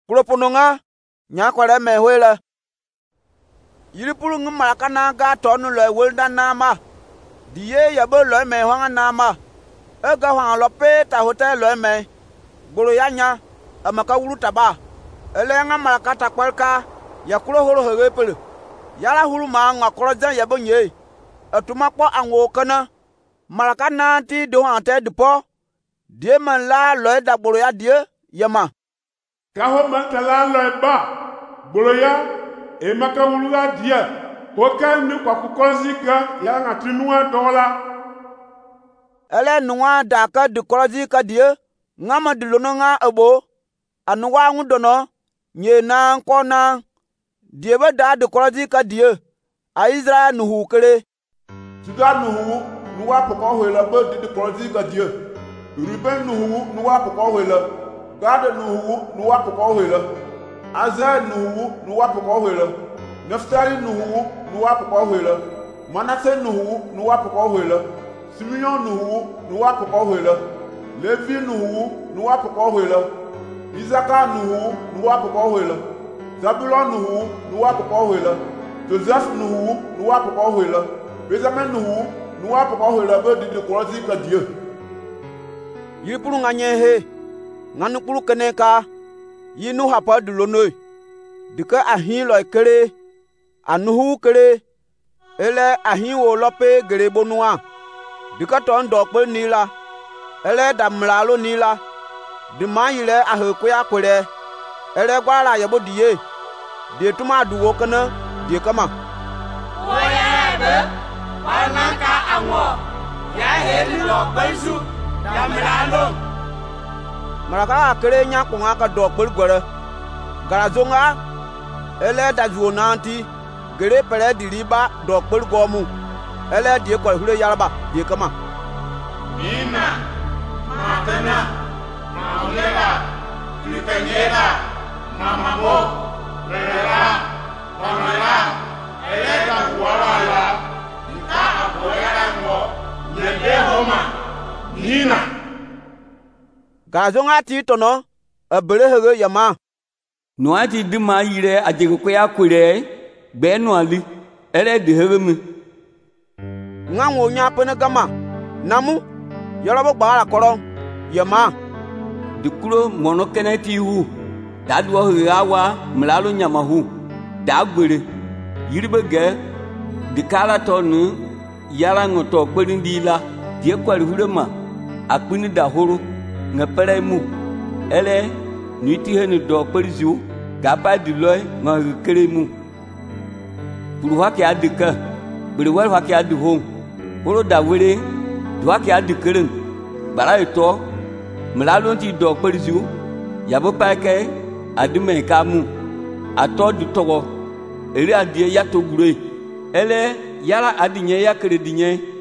Kulopononga nya kware me hwele. Yiripulu ng malaka na ga tonu le welda na ma. Die ya bo le me hwanga na ma. E ga hwanga lo pe ta hotel le me. Gboro ya nya amaka wulu taba. Ele nga malaka ta kwelka ya kulo horo hege pele. Yala hulu ma nga korojan ya bo nye. Atuma po anwo kana. Malaka na ti do ante depo. Die man la lo da gboro ya die yama. Ka ho man ta la lo ba. Gboro ya e maka wulu la die. Ko ka ni kwa ku konzika ya nga tinua dola. Ele nuwa da ka de korozika die. Ngama dilono nga ebo. Anuwa ngudono. Nye na nkona. Die ba da de korozika die. A Israel nuhu kere. Tuga nuhu nuwa poko hwela ba de korozika die. Ruben nuhu nuwa poko hwela. Gad nuhu nuwa poko hwela. Azer nuhu nuwa poko hwela. Naftali nuhu nuwa poko hwela. Manasseh nuhu nuwa poko hwela. Simeon nuhu nuwa poko hwela. Levi nuhu nuwa poko hwela. Isaka nuhu nuwa poko hwela. Zabulon nuhu nuwa poko hwela. Joseph nuhu nuwa poko hwela. Benjamin nuhu nuwa poko hwela ba de korozika die. Yiripulu nga nye he. Nganu pulu kene ka. Yinu hapa dulono. Dika ahin lo kere. Anuhu kere. Ele ahin wo lope gere bonua. Dika ton dokpe nila. Ele damlalo nila. Dima yile ahekwe kwere. Ele gwala yabo diye. Die tuma duwo kana. Die kama. Oya ebe. Wanaka anwo. Ya heli lo bensu. Damlalo. Maraka akere nya kunga ka dokpe gwere. Garazonga. Ele dajuo nanti. Gere pere diriba dokpe gomu. Ele die kwa hure yaraba. Die kama. Nina. Matena. Maunela. Lukanyela. Mamamo. Rera. Mamela. Eleta kuwala. Ika apoyara ngo. Nyebe homa. Nina. Garazonga ti tono. Abele hege yama. Noati dima yire ajeko ya kwere. Gbe no ali. Ele de hege mi. Nganwo nya pene gama. Namu. Yorobo gbara koro. Yama. Dikuro mono keneti hu. Dadwo hawa mlalo nyamahu. Dagbere. Yiribe ge. Dikala tonu. Yala ngoto kwerindila. Die kwari hurema. Akpini dahoro. Ngapere mu. Ele. Nuiti henu do kwerizu. Gapa diloy ngakere mu. Buru haki adika. Buru wal haki adihon. Horo dawere. Duhaki adikeren. Bara ito. Mlalo ti do kwerizu. Yabo pake. Adime kamu. Ato du togo. Eri adie yato gure. Ele yala adinye yakere dinye.